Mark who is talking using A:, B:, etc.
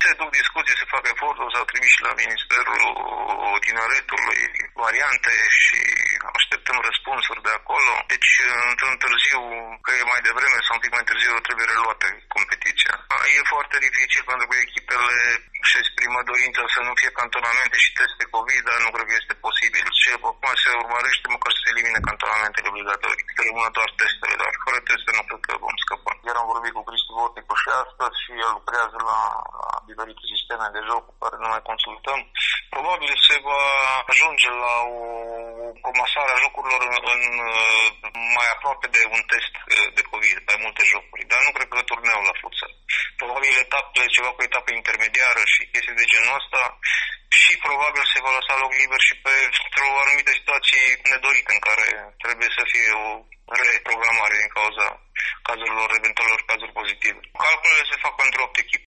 A: Se duc discuții, se fac eforturi, s-au trimis și la Ministerul Tineretului variante și așteptăm răspunsuri de acolo. Deci, într-un târziu, că e mai devreme sau un pic mai târziu, trebuie reluată competiția. E foarte dificil pentru că echipele își exprimă dorința să nu fie cantonamente și teste COVID, dar nu cred că este posibil. Și acum se urmărește măcar să se elimine cantonamentele obligatorii. Să rămână doar testele, dar fără teste nu cred că vom scăpa. Iar am vorbit cu Cristi Vorticu și astăzi și el lucrează la diferite sisteme de joc cu care nu mai consultăm. Probabil se va ajunge la o comasare a jocurilor în mai aproape de un test de COVID, mai multe jocuri, dar nu cred că turneul la futsal. Probabil etapele, ceva cu etape intermediară și chestii de genul ăsta și probabil se va lăsa loc liber și pentru anumite situații nedorite în care trebuie să fie o reprogramare din cauza cazurilor, eventualelor cazuri pozitive. Calculele se fac pentru 8 echipe.